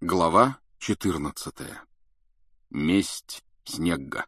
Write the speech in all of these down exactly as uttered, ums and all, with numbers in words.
Глава четырнадцатая. Месть Снегга.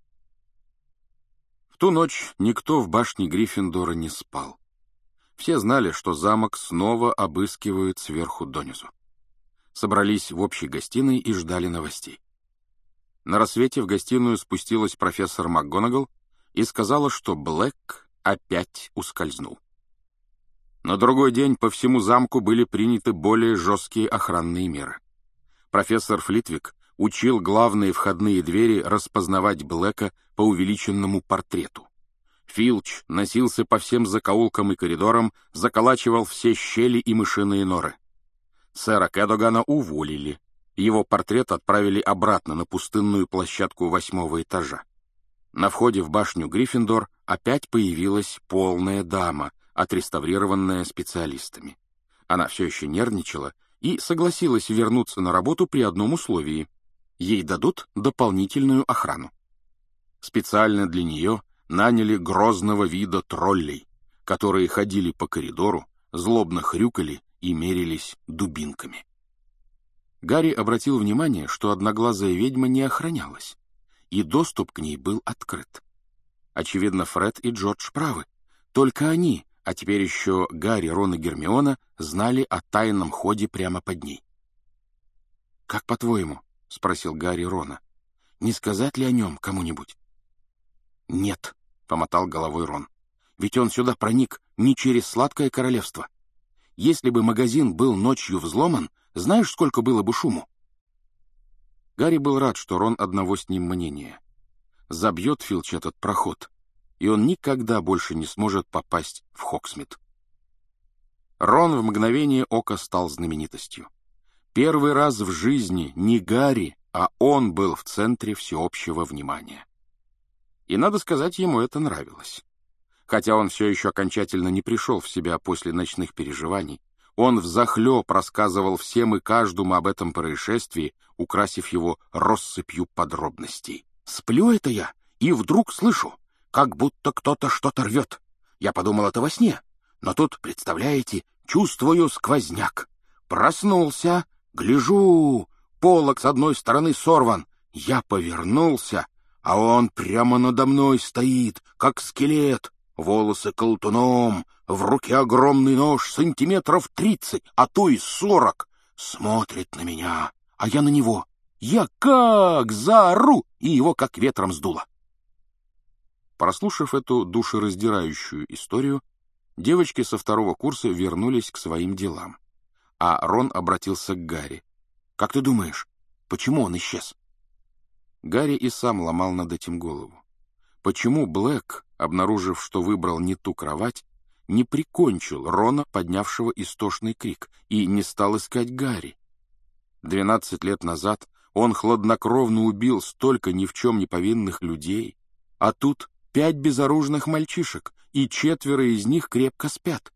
В ту ночь никто в башне Гриффиндора не спал. Все знали, что замок снова обыскивают сверху донизу. Собрались в общей гостиной и ждали новостей. На рассвете в гостиную спустилась профессор МакГонагал и сказала, что Блэк опять ускользнул. На другой день по всему замку были приняты более жесткие охранные меры. Профессор Флитвик учил главные входные двери распознавать Блэка по увеличенному портрету. Филч носился по всем закоулкам и коридорам, заколачивал все щели и мышиные норы. Сэра Кэдогана уволили. Его портрет отправили обратно на пустынную площадку восьмого этажа. На входе в башню Гриффиндор опять появилась полная дама, отреставрированная специалистами. Она все еще нервничала и согласилась вернуться на работу при одном условии — ей дадут дополнительную охрану. Специально для нее наняли грозного вида троллей, которые ходили по коридору, злобно хрюкали и мерились дубинками. Гарри обратил внимание, что одноглазая ведьма не охранялась, и доступ к ней был открыт. Очевидно, Фред и Джордж правы. Только они, а теперь еще Гарри, Рон и Гермиона, знали о тайном ходе прямо под ней. «Как по-твоему?» — спросил Гарри Рона. «Не сказать ли о нем кому-нибудь?» «Нет», — помотал головой Рон. «Ведь он сюда проник не через Сладкое Королевство. Если бы магазин был ночью взломан, знаешь, сколько было бы шуму?» Гарри был рад, что Рон одного с ним мнения. Забьет Филч этот проход, и он никогда больше не сможет попасть в Хогсмит. Рон в мгновение ока стал знаменитостью. Первый раз в жизни не Гарри, а он был в центре всеобщего внимания. И, надо сказать, ему это нравилось. Хотя он все еще окончательно не пришел в себя после ночных переживаний, он взахлеб рассказывал всем и каждому об этом происшествии, украсив его россыпью подробностей. «Сплю это я, и вдруг слышу, как будто кто-то что-то рвет. Я подумал, это во сне. Но тут, представляете, чувствую сквозняк. Проснулся, гляжу, полог с одной стороны сорван. Я повернулся, а он прямо надо мной стоит, как скелет. Волосы колтуном, в руке огромный нож сантиметров тридцать, а то и сорок. Смотрит на меня, а я на него. Я как заору, и его как ветром сдуло». Прослушав эту душераздирающую историю, девочки со второго курса вернулись к своим делам, а Рон обратился к Гарри. «Как ты думаешь, почему он исчез?» Гарри и сам ломал над этим голову. Почему Блэк, обнаружив, что выбрал не ту кровать, не прикончил Рона, поднявшего истошный крик, и не стал искать Гарри? Двенадцать лет назад он хладнокровно убил столько ни в чем не повинных людей, а тут пять безоружных мальчишек, и четверо из них крепко спят.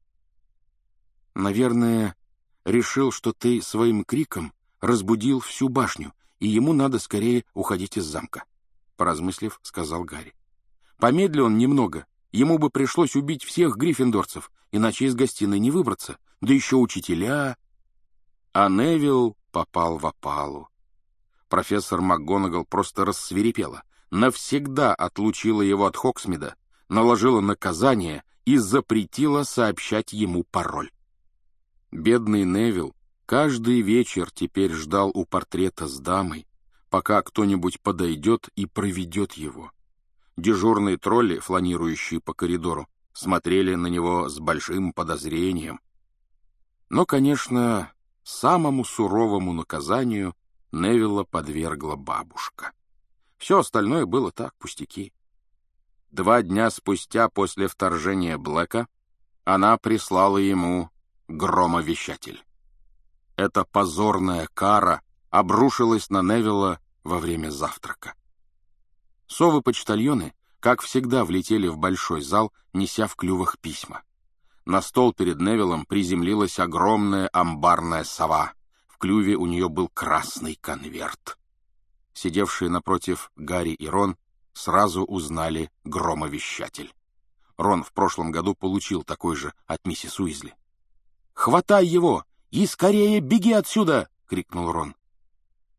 «Наверное, решил, что ты своим криком разбудил всю башню, и ему надо скорее уходить из замка», — поразмыслив, сказал Гарри. «Помедли он немного, ему бы пришлось убить всех гриффиндорцев, иначе из гостиной не выбраться, да еще учителя». А Невилл попал в опалу. Профессор МакГонагал просто рассвирепела, навсегда отлучила его от Хогсмида, наложила наказание и запретила сообщать ему пароль. Бедный Невилл каждый вечер теперь ждал у портрета с дамой, пока кто-нибудь подойдет и проведет его. Дежурные тролли, фланирующие по коридору, смотрели на него с большим подозрением. Но, конечно, самому суровому наказанию Невилла подвергла бабушка. Все остальное было так, пустяки. Два дня спустя после вторжения Блэка она прислала ему громовещатель. Эта позорная кара обрушилась на Невилла во время завтрака. Совы-почтальоны, как всегда, влетели в большой зал, неся в клювах письма. На стол перед Невиллом приземлилась огромная амбарная сова. В клюве у нее был красный конверт. Сидевшие напротив Гарри и Рон сразу узнали громовещатель. Рон в прошлом году получил такой же от миссис Уизли. «Хватай его и скорее беги отсюда!» — крикнул Рон.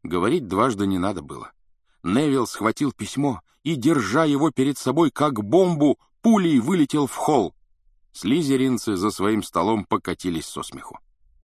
Говорить дважды не надо было. Невилл схватил письмо и, держа его перед собой как бомбу, пулей вылетел в холл. Слизеринцы за своим столом покатились со смеху.